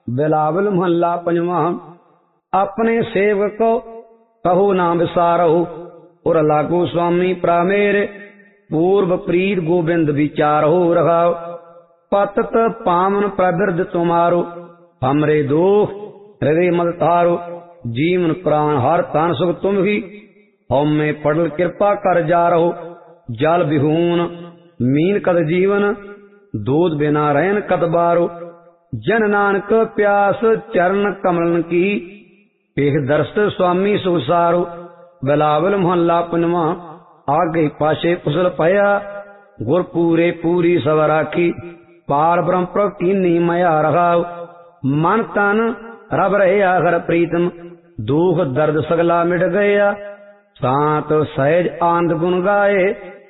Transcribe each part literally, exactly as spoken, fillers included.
बिलावल महला पंजवा। अपने सेवक को कहो ना विसारो, और लागो स्वामी प्रामेर, पूर्व प्रीत गोविंद विचारो रखाओ। पतत पावन प्रबिरद तुम्हारो, हमरे दोष हृदय मत तारो। जीवन प्राण हर तन सुख तुम ही, हम में पड़ल कृपा कर जा रहो। जल बिहून मीन कद जीवन, दूध बिना रहन कद बारो। जन नानक प्यास चरण कमलन की, पेख दर्श स्वामी सुसारो। बिलावल महला पंजवा। आगे पाछे कुशल पया, गुर पूरे पूरी सब राखी। पार ब्रह्म प्रकीनी मया रखाओ, मन तन रब रहे आखर प्रीतम। दुख दर्द सगला मिट गया, शांत सहज आनंद गुण गाए।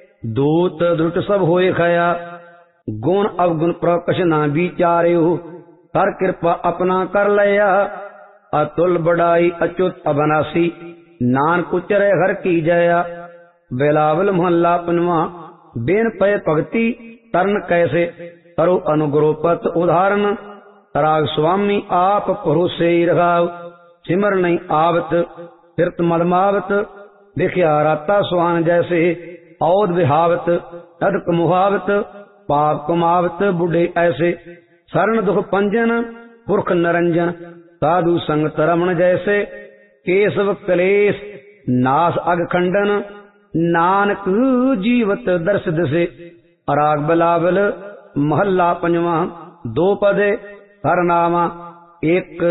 दूत द्रुट सब होए खया, गुण अवगुण प्रकश ना विचारे हो। कर कृपा अपना कर लया, अतुल बड़ाई अच्युत अबनासी। नानक उच्चरे हर की जया। बिलावल महला पंजवा। बेन पय भगति तरन कैसे, करो अनुग्रह पत उदाहरण। राग स्वामी आप भरोसे रखाओ, सिमर नहीं आवत फिरत मदमावत। दिखया राता सुहान जैसे, औद विहावत तदक मुहावत। पाप कमावत बुढ़े ऐसे, शरण दुख पंजन पुरख नरंजन। साधु संगत रमण जैसे, केशव कलेश नाश अग खंडन। नानक जीवत दर्श दिसे। राग बिलावल महला पंजवा। दो पदे हर नामा, एक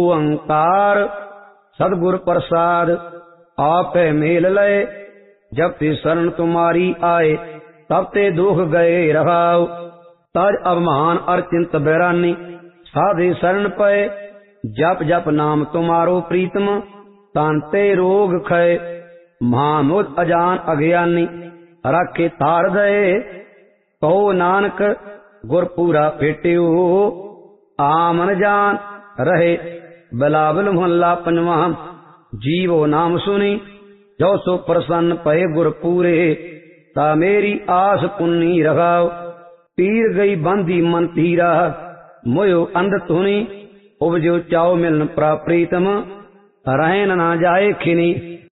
ओंकार सदगुर प्रसाद। आप मेल लय, जब ते शरण तुम्हारी आए, तब ते दुख गए रहाओ। तज अवमान अर्चिंत बैरानी, साधे शरण पए। जप जप नाम तुम्हारो प्रीतम, तांते रोग खय। महामुद अजान अज्ञानी, राखे तार दए। कहो नानक गुर पूरा फेट्यो, आमन जान रहे। बिलावल महला पंजवा। जीवो नाम सुनी, जो सो प्रसन्न पए गुर पूरे। ता मेरी आस पुन्नी रखाओ, पीर गई बंदी मन तीरा। मोयो अंध धुनी, उपजो चाओ मिलन प्रीतम। रहन ना जाए खिनी,